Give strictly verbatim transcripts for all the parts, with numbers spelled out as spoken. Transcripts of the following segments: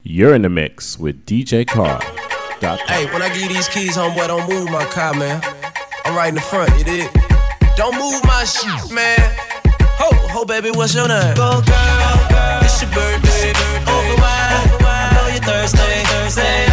You're in the mix with D J Carl. Hey, when I give you these keys, homeboy, don't move my car, man. I'm right in the front, you dig? Don't move my shit, man. Ho, ho, baby, what's your name? Go, girl, it's your birthday. Over wide, I know you're Thursday, Thursday.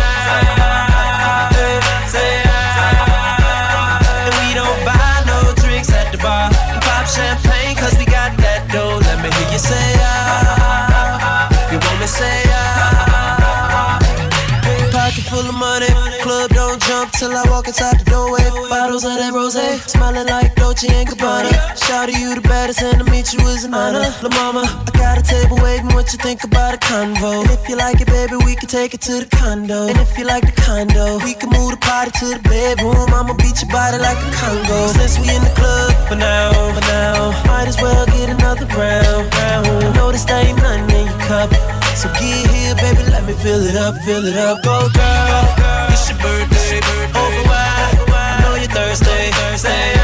Say and we don't buy no drinks at the bar. Pop champagne, cause we got that dough. Let me hear you say ah. You want me say ah. Pocket full of money, club don't jump till I walk inside the doorway. Bottles of that rosé, smiling like Dolce and Gabbana. Shawty, you the baddest, and to meet you is an honor. La mama, I got a table waiting. What you think about a convo? And if you like it, baby, we can take it to the condo. And if you like the condo, we can move the party to the bedroom. I'ma beat your body like a Congo. Since we in the club for now, for now, might as well get another round, round. I know this ain't nothing in your cup, so get here, baby, let me fill it up, fill it up. Go, girl, it's your birthday. Over wide, I know you're Thursday, Thursday.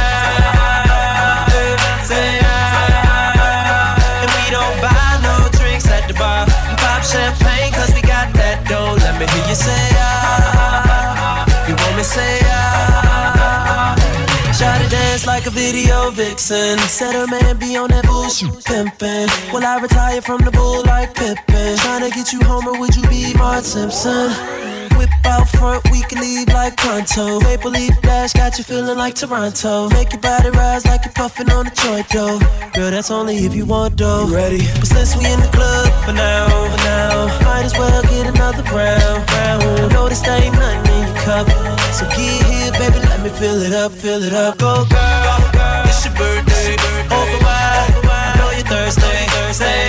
Say ah. And we don't buy no drinks at the bar. Pop champagne, cause we got that dough. Let me hear you say ah. You want me say ah. Try to dance like a video vixen. Said her man be on that bullshit pimpin'. Will I retire from the bull like Pippin? Tryna get you home or would you be Mark Simpson? Whip out front, we can leave like pronto. Maple leaf dash got you feeling like Toronto. Make your body rise like you're puffin' on a joint though. Girl, that's only if you want though. You ready? But since we in the club for now, for now, might as well get another round, round. I know this ain't nothing in your cup, so get here, baby, let me fill it up, fill it up. Go, girl, it's your birthday. Over wide, I know you're Thursday, Thursday.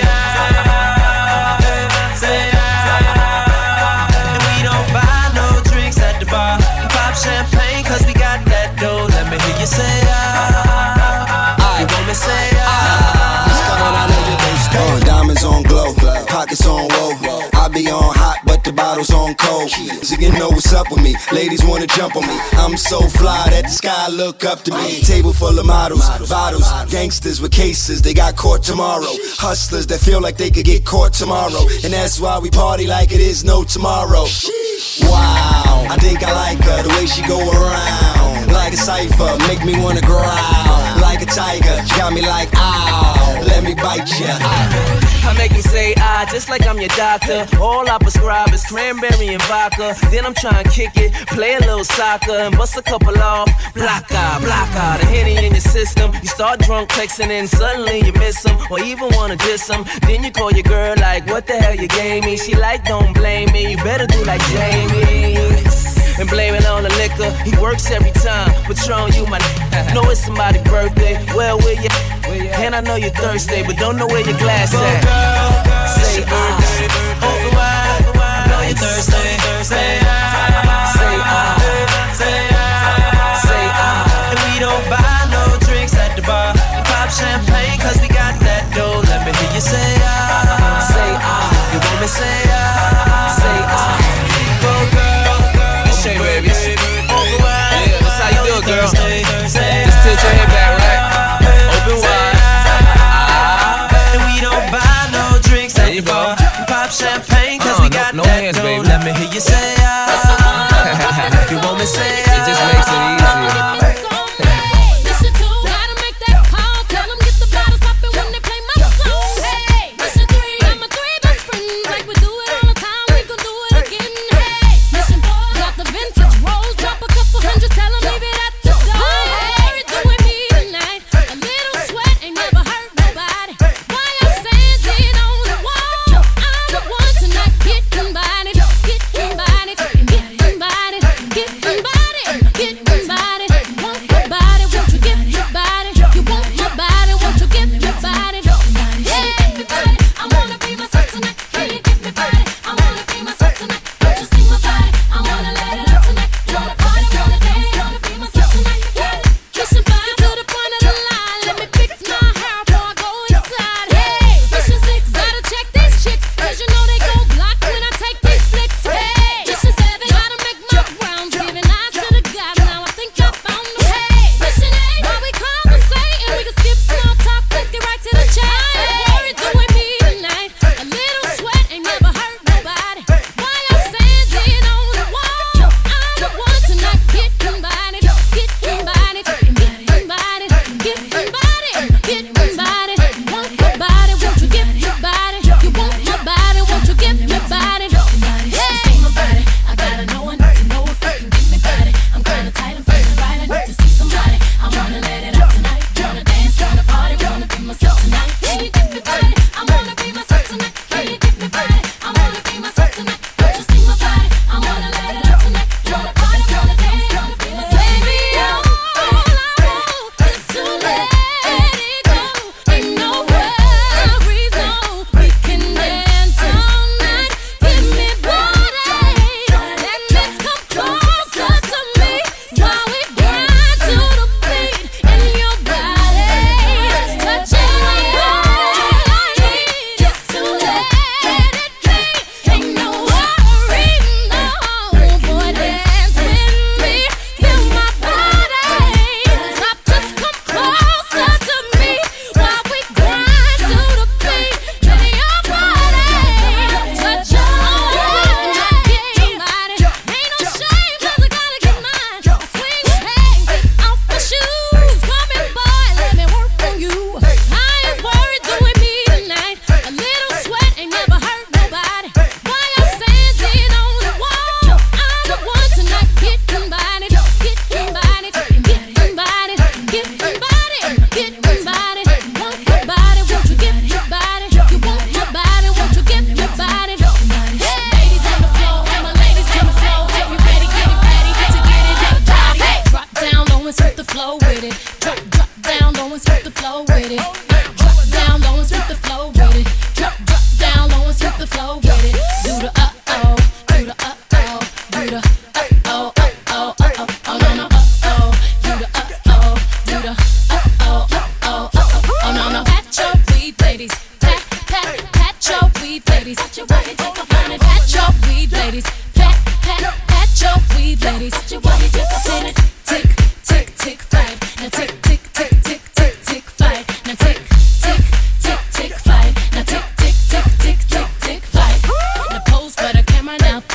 Say and we don't buy no drinks at the bar. Pop champagne, cause we got that dough. Let me hear you say ah. You want me say ah. Uh, diamonds on glow, pockets on woe. I be on hot, but the bottle's on cold. So you know what's up with me. Ladies wanna jump on me. I'm so fly that the sky look up to me. Table full of models, bottles, gangsters with cases. They got caught tomorrow. Hustlers that feel like they could get caught tomorrow. And that's why we party like it is no tomorrow. Wow, I think I like her, the way she go around. Like a cypher, make me wanna growl. Like a tiger, got me like ow. Let me bite ya. I make you say ah, just like I'm your doctor. All I prescribe is cranberry and vodka. Then I'm trying to kick it, play a little soccer, and bust a couple off. Block out, block out, the Henny in your system. You start drunk texting and suddenly you miss them, or even wanna diss them. Then you call your girl like, what the hell you gave me? She like, don't blame me, you better do like Jamie. And blame it on the liquor, he works every time. Patron, you my know it's somebody's birthday. Well, where you? And I know you're thirsty, but don't know where your glass at. Say ah. Over wide, I know you're thirsty. Say ah. Say ah. Say ah. Say ah. And we don't buy no drinks at the bar. Pop champagne, cause we got that dough. Let me hear you say ah. Say ah. You want me say ah. Say ah. Go girl, it's your baby. Over wide, yeah, that's how you do it, girl. Just tilt your head back, right? Open wide. And we don't buy no drinks at the bar. Pop champagne.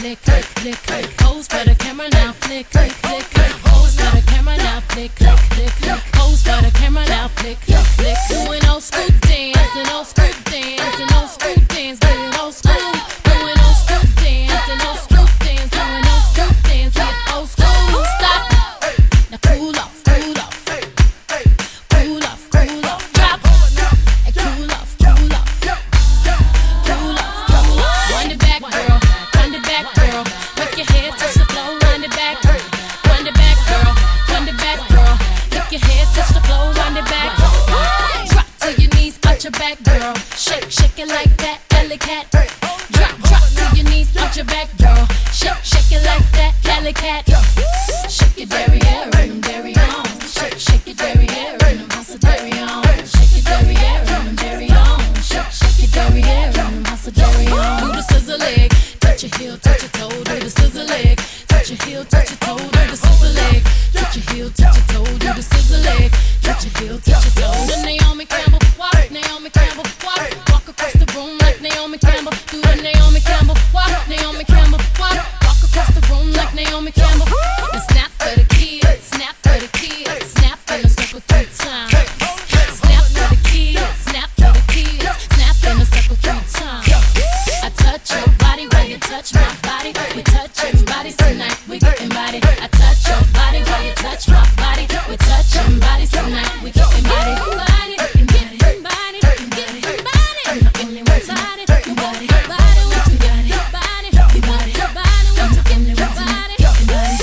flick, flick, flick, flick. Pose for the camera now, flick, flick, flick, flick. Pose for the camera now, flick, flick, flick, flick. Pose for the camera now, flick, flick, flick. Doing old school dance and old school dance and old school dance, getting old school. Doing old school dance and old school dance, doing old school dance, get old school. Stop. Now cool off, cool off, cool off, cool off. Drop and cool off, cool off, cool off, cool off. Wind it back, girl. Wind it back, girl. Make your head touch the floor. Wind it back, wind it back, girl. Wind it back, girl. Make your head touch the floor. Wind it back. Drop to your knees, out your back, girl. Shake, shake it like that, alley cat. Drop, drop to your knees, out your back, girl. Shake, shake it like that, alley cat. Shake your derriere and dairy on. Shake, shake your derriere and I'm hustle dairy on. Shake your derriere and I'm dairy on. Shake, shake your derriere and I'm hustle dairy on. Do the scissor leg, touch your heel, touch your toe. Do the scissor leg, touch your heel, touch your toe. Do the scissor leg, touch your heel, touch your toe. Do the scissor leg, touch your heel, touch your toe. The Naomi Campbell walk, Naomi Campbell walk, walk across the room like Naomi Campbell. Do the Naomi Campbell walk, Naomi Campbell walk, walk across the room like Naomi Campbell. And snap for the kids, snap for the kids, snap in a circle three times. Snap for the kids, snap for the kids, snap in a circle three times. I touch your body while you touch my body. We touch everybody's tonight, we getting body. I touch your body while you touch my body. We touch bodies tonight, we getting body. Body, getting body, getting body. I'm the only one body, your body, body, what you got it, body, your body, body, what you getting it, body, getting body.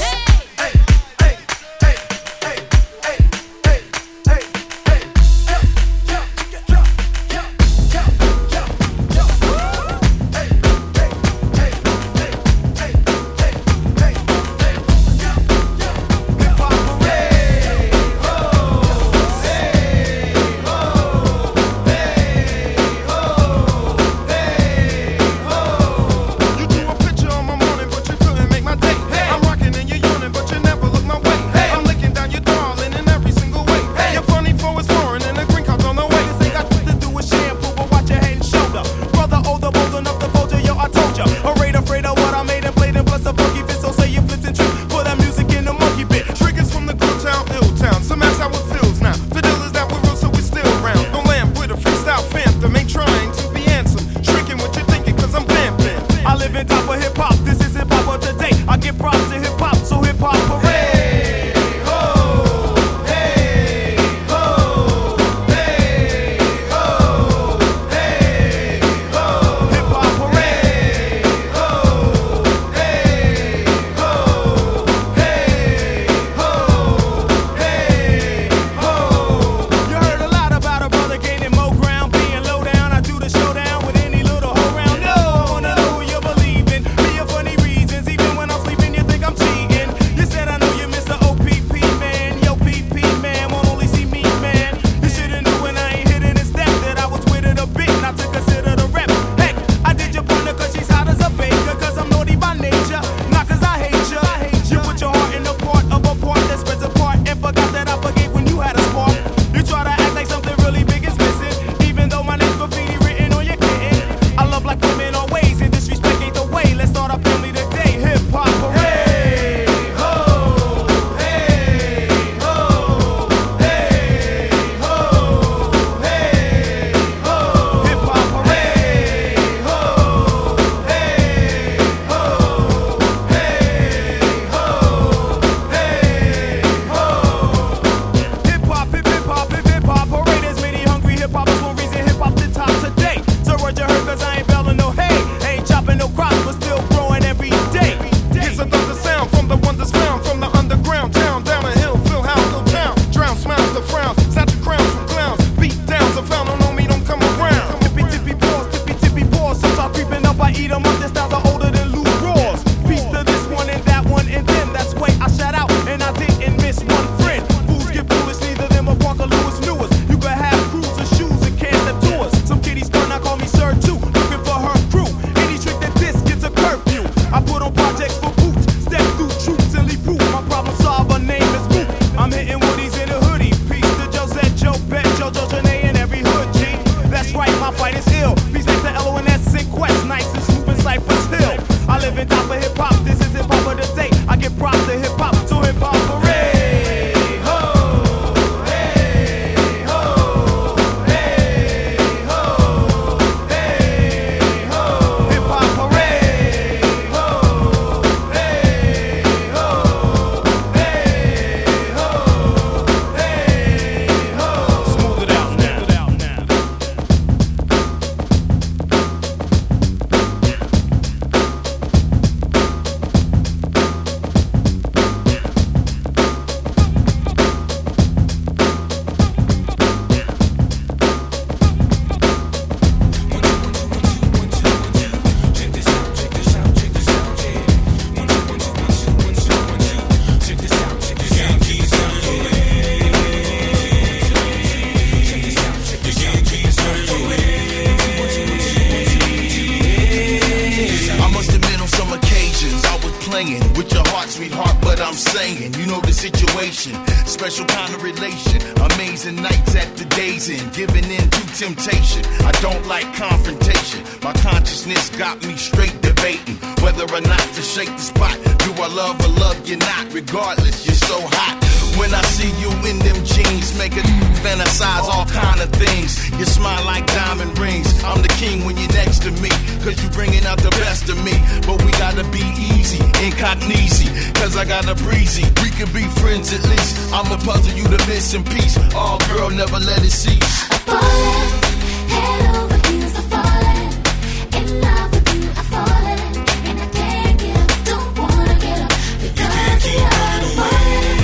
playing with your heart, sweetheart, but I'm saying, you know the situation. Special kind of relation. Amazing nights at the days in. Giving in to temptation. I don't like confrontation. My consciousness got me straight debating whether or not to shake the spot. Do I love or love you not? Regardless, you're so hot. When I see you in them jeans, make it fantasize all kind of things. You smile like diamond rings. I'm the king when you're next to me, cause you bringing out the best of me. But we gotta be easy, incognito, cause I got a breezy. We can be friends at least. I'ma puzzle you to missing piece. Oh girl, never let it cease. I'm falling, head over heels, I'm falling. In love with you, I'm falling. And I can't get up, don't wanna get up, because you are falling.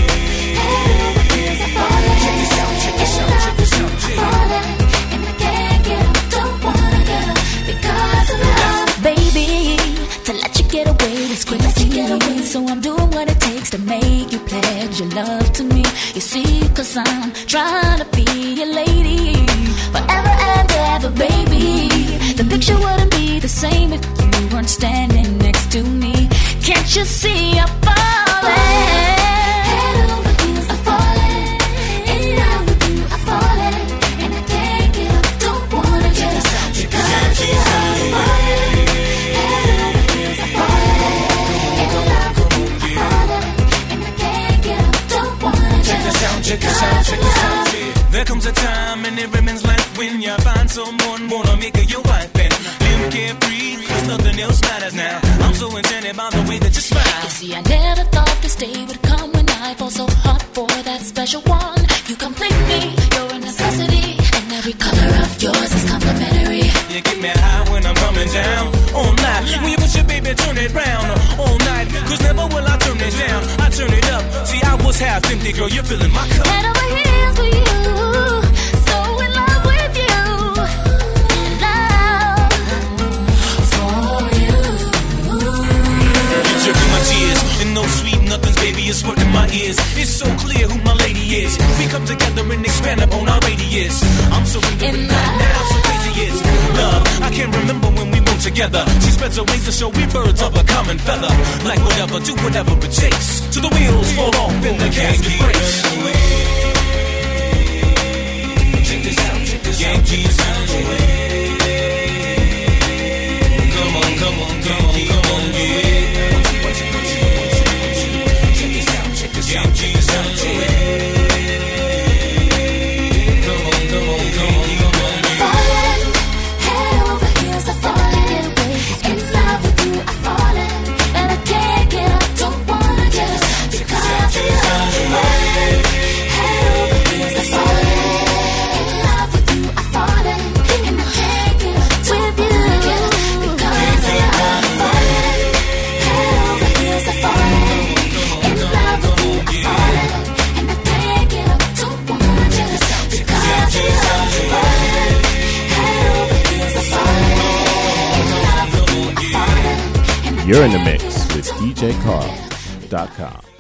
So I'm doing what it takes to make you pledge your love to me. You see, cause I'm trying to be your lady forever and ever, baby. The picture wouldn't be the same if you weren't standing next to me. Can't you see I'm falling? Head over heels, I'm falling. In love with you, I'm falling. And I can't get up, don't wanna get up, because you're falling. Head over heels, I'm falling. Check this out, check this out, yeah. There comes a time in every man's life when you find someone wanna make her your wife and live carefree, cause nothing else matters now. I'm so enchanted by the way that you smile. You see, I never thought this day would come when I fall so hard for that special one. You complete me, you're a necessity, and every color of yours is complimentary. You get me high when I'm coming down all night. When you push your baby, turn it round all night, cause never will I turn it down. I turn it up. See, I was half empty, girl, you're filling my cup. Head over heels for you, so in love with you, in love for you. You're jerking my tears, and no sweet nothings, baby, it's working my ears. It's so clear who my lady is. We come together and expand upon our radius. I'm so in love now, so crazy is love. I can't remember when we moved together. She spreads her wings to show we birds of a common feather. Like whatever, do whatever it takes, till the wheels fall off and the casket breaks. Check this out, check this out. Yankees running away. Come on, come on, come on, come on, yeah. Check this out, check this out. Yankees running away. Come on, come on, come on, come on, yeah. Falling, head over heels, I'm falling. In love with you, I'm falling. And I can't get up, don't wanna get up, because you are falling. Head over heels, I'm falling. In love with you, I'm falling. And I can't get up, don't wanna get up, because you are falling. Head over heels, I'm falling. In love with you, I'm falling. And I can't get up, don't wanna get up, because you are falling. Head over heels, I'm falling. In love with you, I'm falling. You're in the mix with D J Carl dot com.